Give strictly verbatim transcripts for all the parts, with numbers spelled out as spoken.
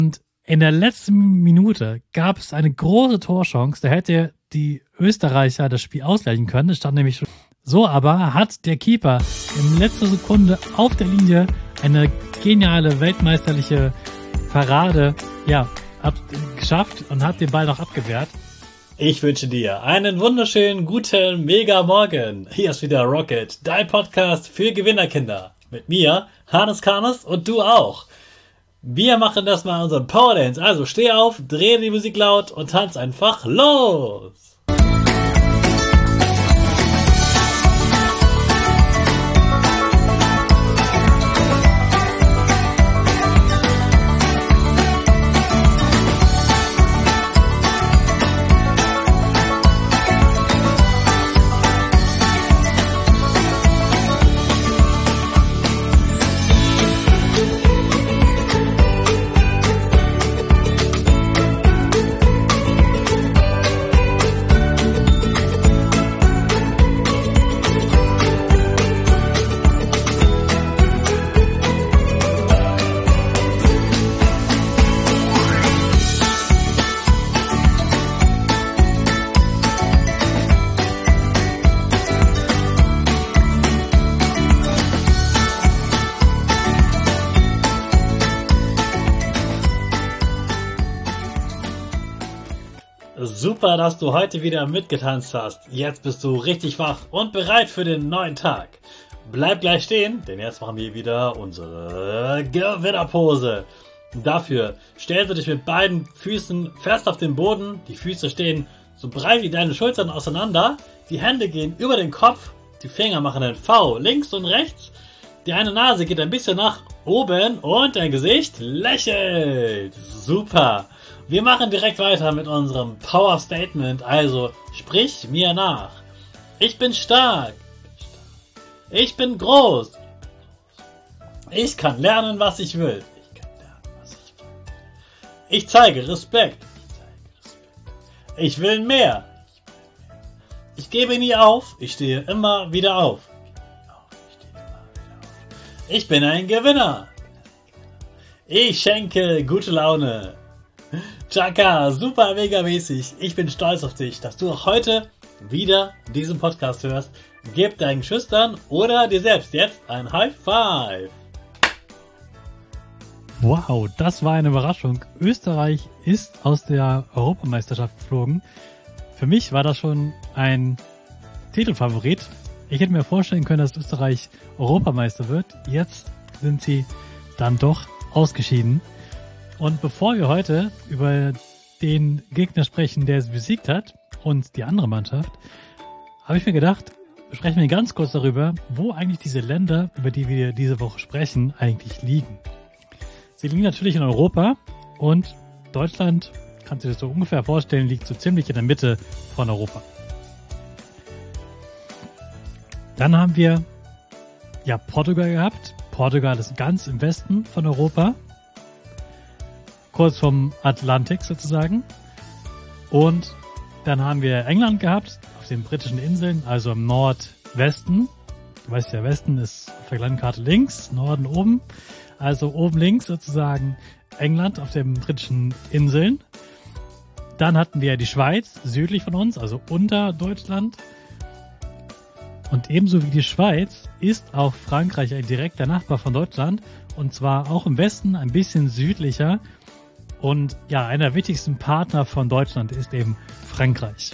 In der letzten Minute gab es eine große Torchance, da hätte die Österreicher das Spiel ausgleichen können. Es stand nämlich schon. So aber hat der Keeper in letzter Sekunde auf der Linie eine geniale weltmeisterliche Parade ja, ab, geschafft und hat den Ball noch abgewehrt. Ich wünsche dir einen wunderschönen, guten, mega Morgen. Hier ist wieder Rocket, dein Podcast für Gewinnerkinder. Mit mir, Hannes Karnes und du auch. Wir machen das mal unseren Powerdance. Also steh auf, dreh die Musik laut und tanz einfach los. Super, dass du heute wieder mitgetanzt hast. Jetzt bist du richtig wach und bereit für den neuen Tag. Bleib gleich stehen, denn jetzt machen wir wieder unsere Gewinnerpose. Dafür stellst du dich mit beiden Füßen fest auf den Boden. Die Füße stehen so breit wie deine Schultern auseinander. Die Hände gehen über den Kopf. Die Finger machen ein V links und rechts. Die eine Nase geht ein bisschen nach oben und dein Gesicht lächelt. Super. Wir machen direkt weiter mit unserem Power Statement, also sprich mir nach. Ich bin stark. Ich bin groß. Ich kann lernen, was ich will. Ich kann lernen, was ich will. Ich zeige Respekt. Ich will mehr. Ich gebe nie auf. Ich stehe immer wieder auf. Ich bin ein Gewinner. Ich schenke gute Laune. Chaka, super mega mäßig. Ich bin stolz auf dich, dass du auch heute wieder diesen Podcast hörst. Gib deinen Schüchtern oder dir selbst jetzt ein High Five. Wow, das war eine Überraschung. Österreich ist aus der Europameisterschaft geflogen. Für mich war das schon ein Titelfavorit. Ich hätte mir vorstellen können, dass Österreich Europameister wird. Jetzt sind sie dann doch ausgeschieden. Und bevor wir heute über den Gegner sprechen, der es besiegt hat, und die andere Mannschaft, habe ich mir gedacht, sprechen wir ganz kurz darüber, wo eigentlich diese Länder, über die wir diese Woche sprechen, eigentlich liegen. Sie liegen natürlich in Europa und Deutschland, kannst du dir das so ungefähr vorstellen, liegt so ziemlich in der Mitte von Europa. Dann haben wir ja Portugal gehabt. Portugal ist ganz im Westen von Europa. Kurz vom Atlantik sozusagen. Und dann haben wir England gehabt, auf den britischen Inseln, also im Nordwesten. Du weißt ja, Westen ist auf der Landkarte links, Norden oben. Also oben links sozusagen England auf den britischen Inseln. Dann hatten wir die Schweiz südlich von uns, also unter Deutschland. Und ebenso wie die Schweiz ist auch Frankreich ein direkter Nachbar von Deutschland. Und zwar auch im Westen, ein bisschen südlicher. Und ja, einer der wichtigsten Partner von Deutschland ist eben Frankreich.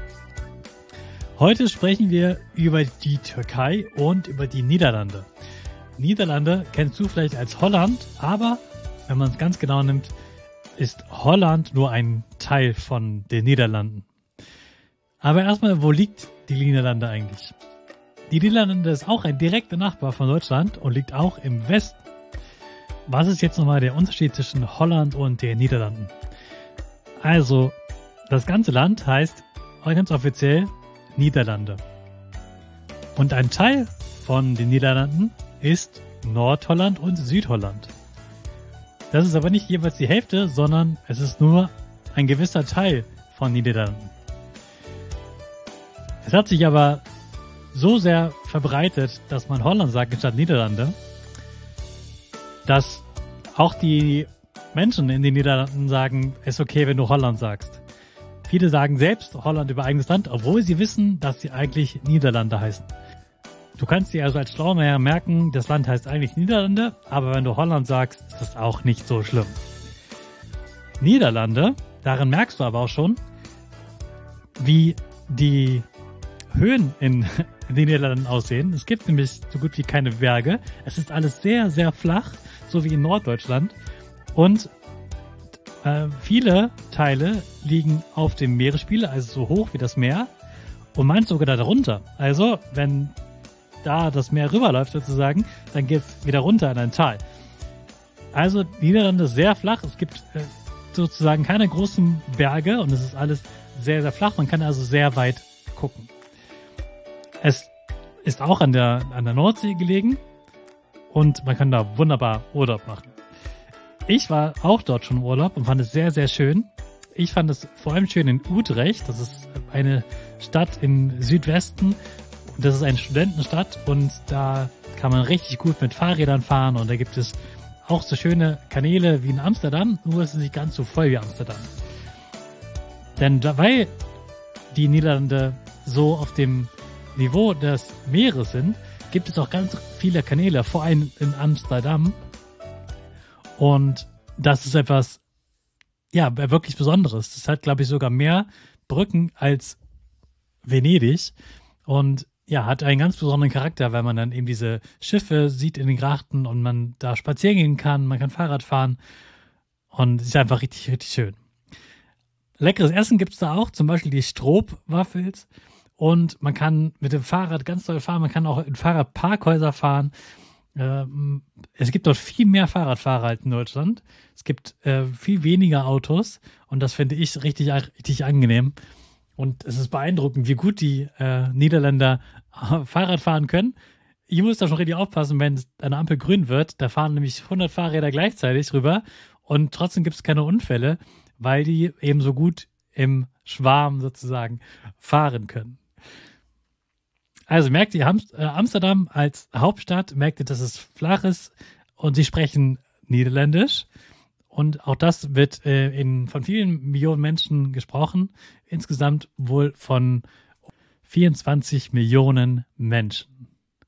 Heute sprechen wir über die Türkei und über die Niederlande. Niederlande kennst du vielleicht als Holland, aber wenn man es ganz genau nimmt, ist Holland nur ein Teil von den Niederlanden. Aber erstmal, wo liegt die Niederlande eigentlich? Die Niederlande ist auch ein direkter Nachbar von Deutschland und liegt auch im Westen. Was ist jetzt nochmal der Unterschied zwischen Holland und den Niederlanden? Also, das ganze Land heißt ganz offiziell Niederlande. Und ein Teil von den Niederlanden ist Nordholland und Südholland. Das ist aber nicht jeweils die Hälfte, sondern es ist nur ein gewisser Teil von Niederlanden. Es hat sich aber so sehr verbreitet, dass man Holland sagt anstatt Niederlande, dass auch die Menschen in den Niederlanden sagen, es ist okay, wenn du Holland sagst. Viele sagen selbst Holland über eigenes Land, obwohl sie wissen, dass sie eigentlich Niederlande heißen. Du kannst dir also als Schlaumeyer merken, das Land heißt eigentlich Niederlande, aber wenn du Holland sagst, ist das auch nicht so schlimm. Niederlande, darin merkst du aber auch schon, wie die Höhen in den Niederlanden aussehen. Es gibt nämlich so gut wie keine Berge. Es ist alles sehr, sehr flach, so wie in Norddeutschland. Und äh, viele Teile liegen auf dem Meeresspiegel, also so hoch wie das Meer. Und manche sogar darunter. Also, wenn da das Meer rüberläuft sozusagen, dann geht es wieder runter in ein Tal. Also, die Niederlande ist sehr flach. Es gibt äh, sozusagen keine großen Berge und es ist alles sehr, sehr flach. Man kann also sehr weit gucken. Es ist auch an der, an der Nordsee gelegen und man kann da wunderbar Urlaub machen. Ich war auch dort schon im Urlaub und fand es sehr, sehr schön. Ich fand es vor allem schön in Utrecht. Das ist eine Stadt im Südwesten. Das ist eine Studentenstadt und da kann man richtig gut mit Fahrrädern fahren und da gibt es auch so schöne Kanäle wie in Amsterdam, nur ist es nicht ganz so voll wie Amsterdam. Denn da, weil die Niederlande so auf dem Niveau des Meeres sind, gibt es auch ganz viele Kanäle, vor allem in Amsterdam. Und das ist etwas, ja, wirklich Besonderes. Das hat, glaube ich, sogar mehr Brücken als Venedig und ja, hat einen ganz besonderen Charakter, weil man dann eben diese Schiffe sieht in den Grachten und man da spazieren gehen kann, man kann Fahrrad fahren und es ist einfach richtig, richtig schön. Leckeres Essen gibt es da auch, zum Beispiel die Stroopwafels. Und man kann mit dem Fahrrad ganz toll fahren, man kann auch in Fahrradparkhäuser fahren. Ähm, es gibt dort viel mehr Fahrradfahrer als in Deutschland. Es gibt äh, viel weniger Autos und das finde ich richtig, richtig angenehm. Und es ist beeindruckend, wie gut die äh, Niederländer äh, Fahrrad fahren können. Ich muss da schon richtig aufpassen, wenn eine Ampel grün wird. Da fahren nämlich hundert Fahrräder gleichzeitig rüber und trotzdem gibt es keine Unfälle, weil die eben so gut im Schwarm sozusagen fahren können. Also merkt ihr, Amsterdam als Hauptstadt, merkt ihr, dass es flach ist und sie sprechen Niederländisch. Und auch das wird äh, in, von vielen Millionen Menschen gesprochen. Insgesamt wohl von vierundzwanzig Millionen Menschen.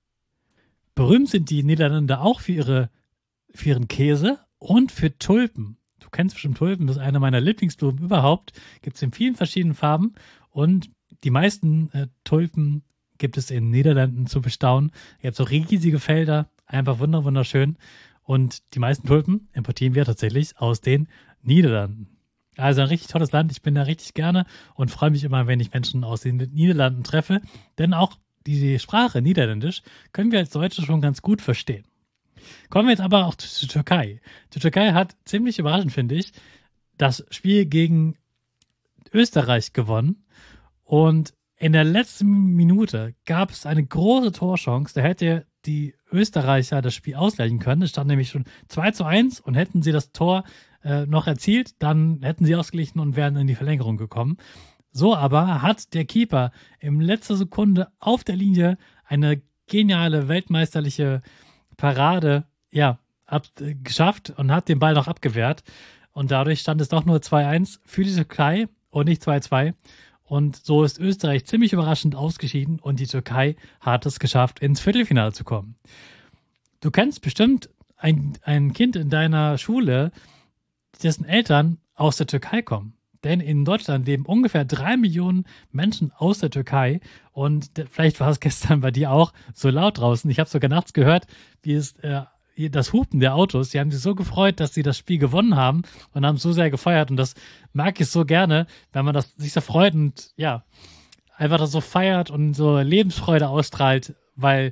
Berühmt sind die Niederländer auch für, ihre, für ihren Käse und für Tulpen. Du kennst bestimmt Tulpen, das ist eine meiner Lieblingsblumen überhaupt. Gibt es in vielen verschiedenen Farben und die meisten äh, Tulpen gibt es in den Niederlanden zu bestaunen. Ihr habt so riesige Felder, einfach wunderschön. Und die meisten Tulpen importieren wir tatsächlich aus den Niederlanden. Also ein richtig tolles Land. Ich bin da richtig gerne und freue mich immer, wenn ich Menschen aus den Niederlanden treffe. Denn auch die Sprache Niederländisch können wir als Deutsche schon ganz gut verstehen. Kommen wir jetzt aber auch zur Türkei. Die Türkei hat ziemlich überraschend, finde ich, das Spiel gegen Österreich gewonnen. Und in der letzten Minute gab es eine große Torchance. Da hätte die Österreicher das Spiel ausgleichen können. Es stand nämlich schon zwei zu eins und hätten sie das Tor äh, noch erzielt, dann hätten sie ausgeglichen und wären in die Verlängerung gekommen. So aber hat der Keeper in letzter Sekunde auf der Linie eine geniale weltmeisterliche Parade ja, ab, äh, geschafft und hat den Ball noch abgewehrt. Und dadurch stand es doch nur zwei eins für die Türkei und nicht zwei zwei. Und so ist Österreich ziemlich überraschend ausgeschieden und die Türkei hat es geschafft, ins Viertelfinale zu kommen. Du kennst bestimmt ein, ein Kind in deiner Schule, dessen Eltern aus der Türkei kommen. Denn in Deutschland leben ungefähr drei Millionen Menschen aus der Türkei und vielleicht war es gestern bei dir auch so laut draußen. Ich habe sogar nachts gehört, wie es äh, das Hupen der Autos, die haben sich so gefreut, dass sie das Spiel gewonnen haben und haben so sehr gefeiert und das mag ich so gerne, wenn man das sich so freut und ja, einfach das so feiert und so Lebensfreude ausstrahlt, weil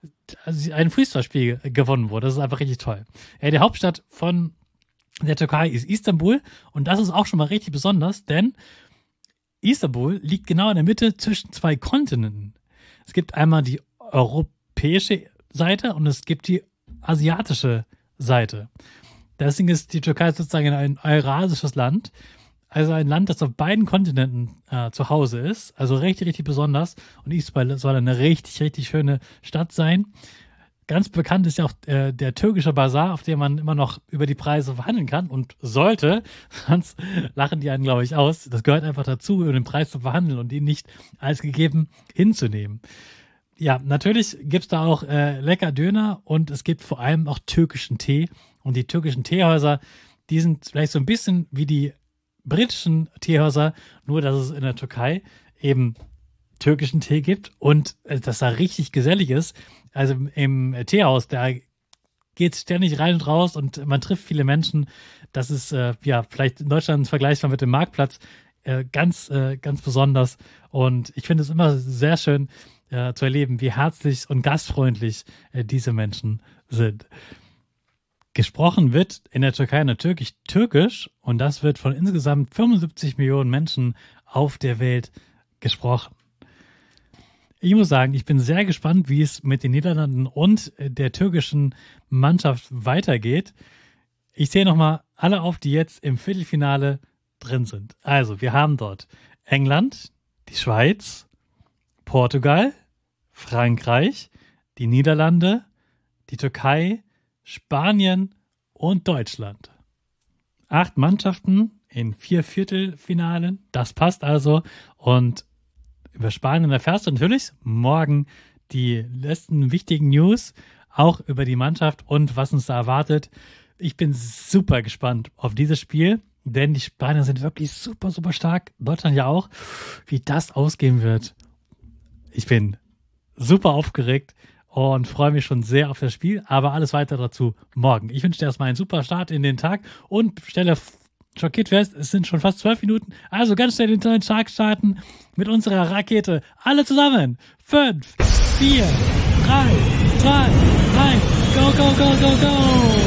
ein Fußballspiel gewonnen wurde. Das ist einfach richtig toll. Ja, die Hauptstadt von der Türkei ist Istanbul und das ist auch schon mal richtig besonders, denn Istanbul liegt genau in der Mitte zwischen zwei Kontinenten. Es gibt einmal die europäische Seite und es gibt die asiatische Seite. Deswegen ist die Türkei sozusagen ein eurasisches Land, also ein Land, das auf beiden Kontinenten äh, zu Hause ist, also richtig, richtig besonders und Istanbul soll eine richtig, richtig schöne Stadt sein. ganz bekannt ist ja auch äh, der türkische Basar, auf dem man immer noch über die Preise verhandeln kann und sollte, sonst lachen die einen, glaube ich, aus. Das gehört einfach dazu, über den Preis zu verhandeln und ihn nicht als gegeben hinzunehmen. Ja, natürlich gibt's da auch äh, lecker Döner und es gibt vor allem auch türkischen Tee. Und die türkischen Teehäuser, die sind vielleicht so ein bisschen wie die britischen Teehäuser, nur dass es in der Türkei eben türkischen Tee gibt und äh, dass da richtig gesellig ist. Also im, im Teehaus, da geht ständig rein und raus und man trifft viele Menschen. Das ist äh, ja vielleicht in Deutschland vergleichbar mit dem Marktplatz äh, ganz, äh, ganz besonders. Und ich finde es immer sehr schön äh, zu erleben, wie herzlich und gastfreundlich äh, diese Menschen sind. Gesprochen wird in der Türkei natürlich Türkisch und das wird von insgesamt fünfundsiebzig Millionen Menschen auf der Welt gesprochen. Ich muss sagen, ich bin sehr gespannt, wie es mit den Niederlanden und der türkischen Mannschaft weitergeht. Ich sehe nochmal alle auf, die jetzt im Viertelfinale drin sind. Also, wir haben dort England, die Schweiz, Portugal, Frankreich, die Niederlande, die Türkei, Spanien und Deutschland. Acht Mannschaften in vier Viertelfinalen, das passt also. Und über Spanien erfährst du natürlich morgen die letzten wichtigen News, auch über die Mannschaft und was uns da erwartet. Ich bin super gespannt auf dieses Spiel, denn die Spanier sind wirklich super, super stark. Deutschland ja auch. Wie das ausgehen wird. Ich bin super aufgeregt und freue mich schon sehr auf das Spiel, aber alles weiter dazu morgen. Ich wünsche dir erstmal einen super Start in den Tag und stelle schockiert fest, es sind schon fast zwölf Minuten, also ganz schnell den neuen Tag starten mit unserer Rakete. Alle zusammen. Fünf, vier, drei, zwei, eins, go, go, go, go, go!